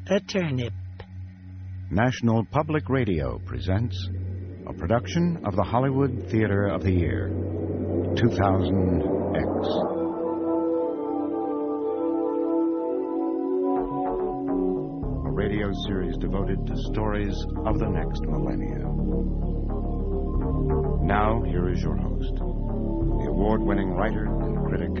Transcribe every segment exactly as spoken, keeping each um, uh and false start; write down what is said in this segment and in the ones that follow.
a turnip. National Public Radio presents a production of the Hollywood Theater of the Year, two thousand X. A radio series devoted to stories of the next millennia. Now, here is your host, the award-winning writer and critic,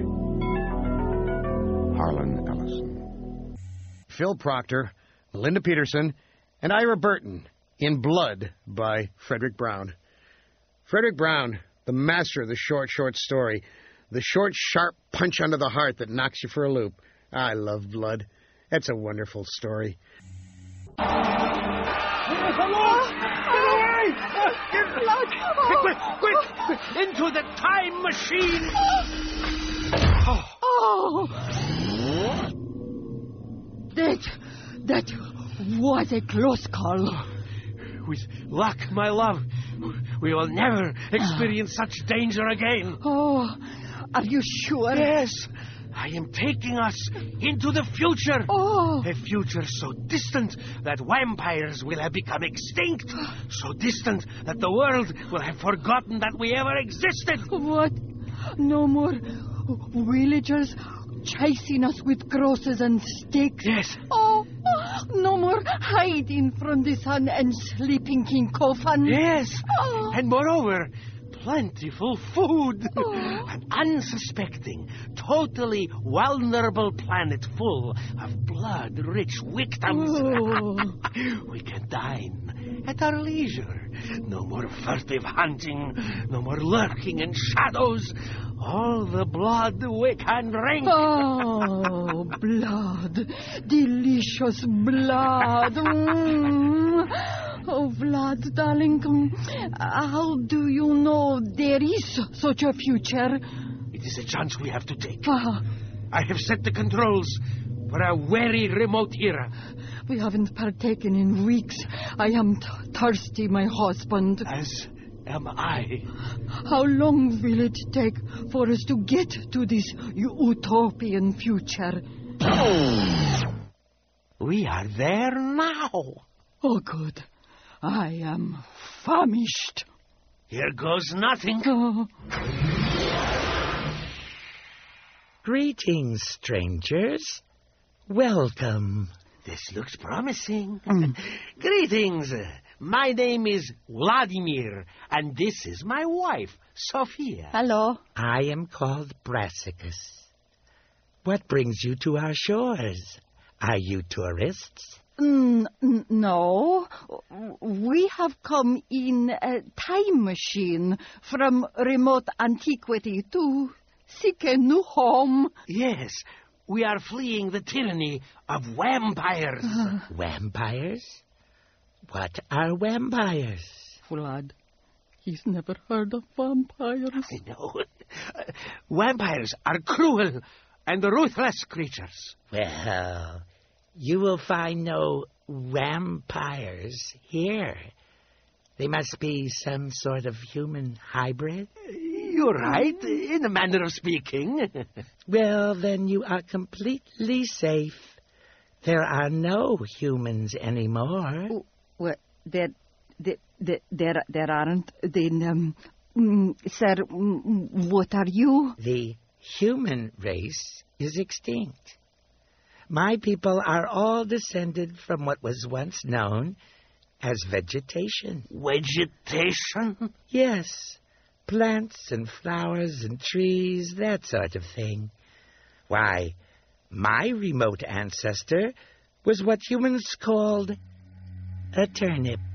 Harlan Ellison. Phil Proctor, Linda Peterson, and Ira Burton in Blood by Frederick Brown. Frederick Brown, the master of the short, short story. The short, sharp punch under the heart that knocks you for a loop. I love Blood. It's a wonderful story. Quick, quick, quick! Into the time machine! Oh! Oh. That... that was a close call. With luck, my love, we will never experience such danger again. Oh, are you sure? Yes. I am taking us into the future. Oh. A future so distant that vampires will have become extinct. So distant that the world will have forgotten that we ever existed. What? No more villagers chasing us with crosses and sticks? Yes. Oh, no more hiding from the sun and sleeping King Kofan? Yes. Oh. And moreover, plentiful food. Oh. An unsuspecting, totally vulnerable planet full of blood-rich victims. Oh. We can dine at our leisure. No more furtive hunting, no more lurking in shadows. All the blood we can drink. Oh, blood. Delicious blood. Mm. Oh, Vlad, darling, how do you know there is such a future? It is a chance we have to take. Ah. I have set the controls for a very remote era. We haven't partaken in weeks. I am t- thirsty, my husband. As am I. How long will it take for us to get to this utopian future? We are there now. Oh, good. I am famished. Here goes nothing. Oh. Greetings, strangers. Welcome. This looks promising. Mm. Greetings. My name is Vladimir, and this is my wife, Sophia. Hello. I am called Brassicus. What brings you to our shores? Are you tourists? Mm, n- no. We have come in a time machine from remote antiquity to seek a new home. Yes, we are fleeing the tyranny of vampires. Uh. Vampires? What are vampires? Vlad, he's never heard of vampires. I know. Uh, vampires are cruel and ruthless creatures. Well, you will find no vampires here. They must be some sort of human hybrid. You're right, in a manner of speaking. Well, then you are completely safe. There are no humans anymore. Oh, well, there, there, there, there, there aren't. Then, um, mm, sir, mm, what are you? The human race is extinct. My people are all descended from what was once known as vegetation. Vegetation? Yes, plants and flowers and trees, that sort of thing. Why, my remote ancestor was what humans called a turnip.